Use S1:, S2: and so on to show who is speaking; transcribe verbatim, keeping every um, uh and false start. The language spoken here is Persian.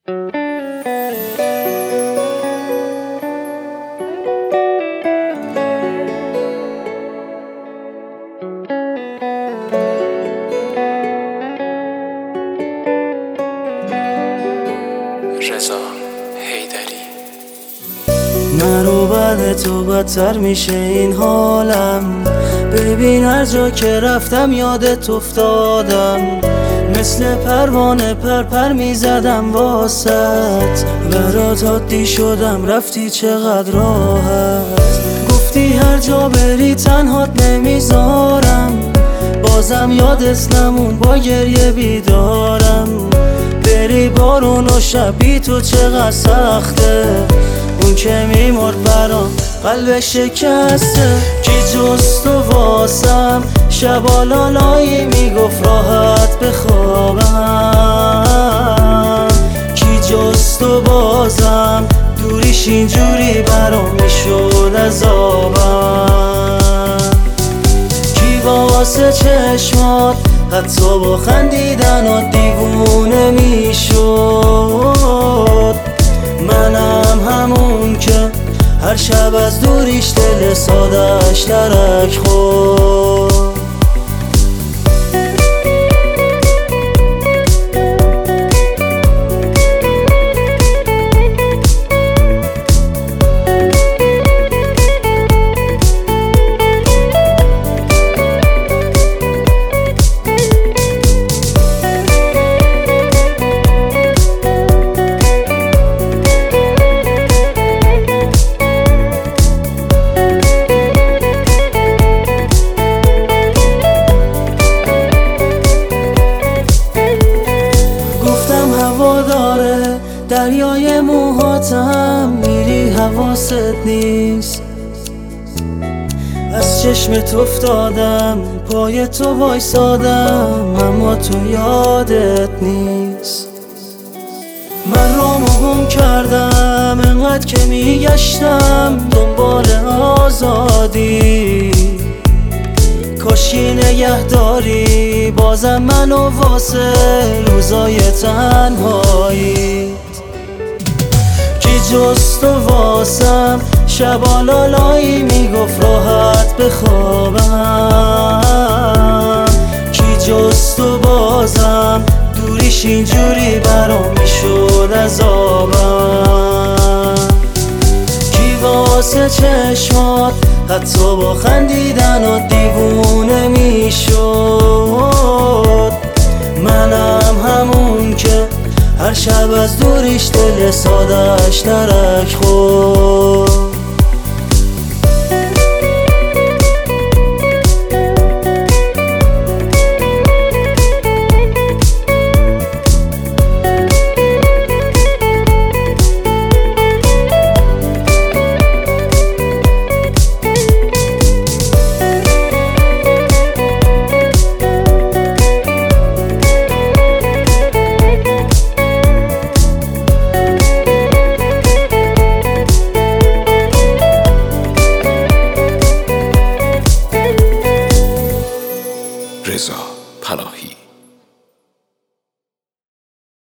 S1: رضا حیدری.
S2: نرو بعد تو بدتر میشه این حالم، ببین هر جا که رفتم یادت افتادم، مثل پروانه پر پر میزدم واسط، برات عادی شدم رفتی چقدر راحت، گفتی هر جا بری تنهات نمیذارم، بازم یادت نمون با گریه بیدارم، بری بارون و شبی تو چقدر سخته، اون که میمرد برام قلب شکسته، کی جز تو واسم شبا لالایی میگفت راحت بخوابم، کی جز تو بازم دوریش اینجوری برام میشد عذابم، کی واسه چشمات حتی با خندیدن و دیوونه میشد، منم همون که هر شب از دوریش دل سادش ترک خورد. دریای موهاتم میری حواست نیست، از چشمت افتادم پای تو وایسادم اما تو یادت نیست، من رامو گم کردم انقدر که میگشتم دنبال آزادی، کاشکی نگه داری بازم منو واسه روزای تنهایی، کی جز تو واسم شبا لالایی میگفت راحت بخوابم، کی جز تو بازم دوریش اینجوری برام میشد عذابم، کی واسه چشمات حتی با خندیدن و دیوونه میشد، منم همون که هر شب از دوریش دل سادش ترک خورد.